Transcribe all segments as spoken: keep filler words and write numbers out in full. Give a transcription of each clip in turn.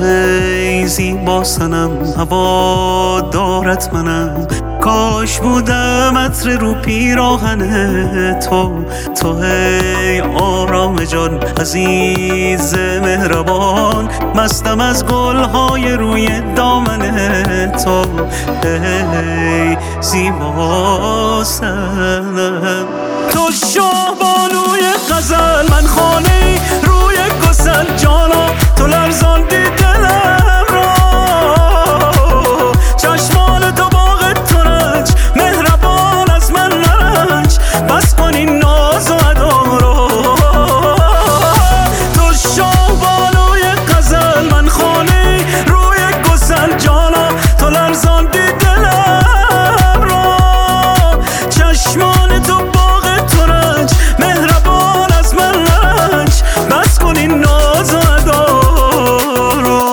ای زیبا صنم هوا دارت منم، کاش بودم عطر رو پیراهن تو. تو ای آرام جان عزیز مهربان، مستم از گلهای روی دامن تو. ای زیبا صنم تو شاه بانوی غزل، من خانه روی گسل جانا، تو لرزاندی دلم را. چشمان تو باغ ترنج مهربان از من نرنج، بس کن این ناز و ادا را. تو شاه بانوی غزل، من خانه روی گسل جانا، تو لرزاندی دلم را. چشمان تو باغ ترنج مهربان از من نرنج، بس کن این ناز و ادا را.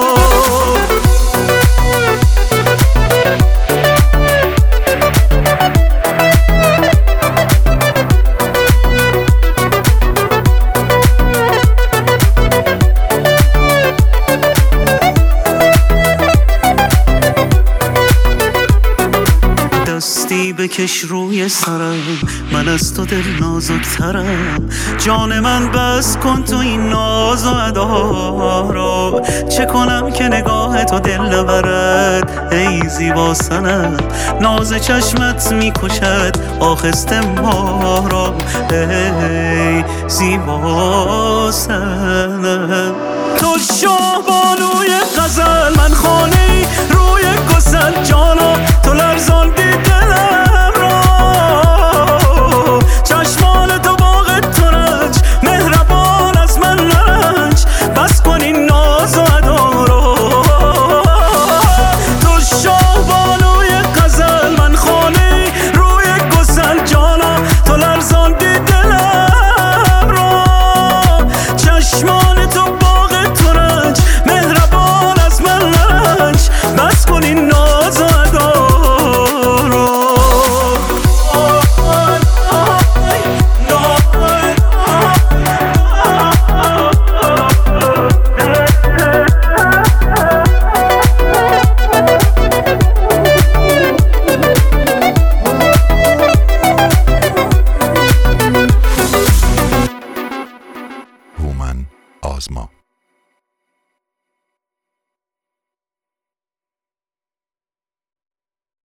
دستی بکش روی سرم، من از تو دل نازکترم. جان من بس کن تو این ناز و ادا را. چه کنم که نگاه تو دل نبرد ای زیبا صنم، ناز چشمت میکشد آخسته ما را. ای زیبا صنم تو شاه بانوی غزل، من خانه روی گسل جانا،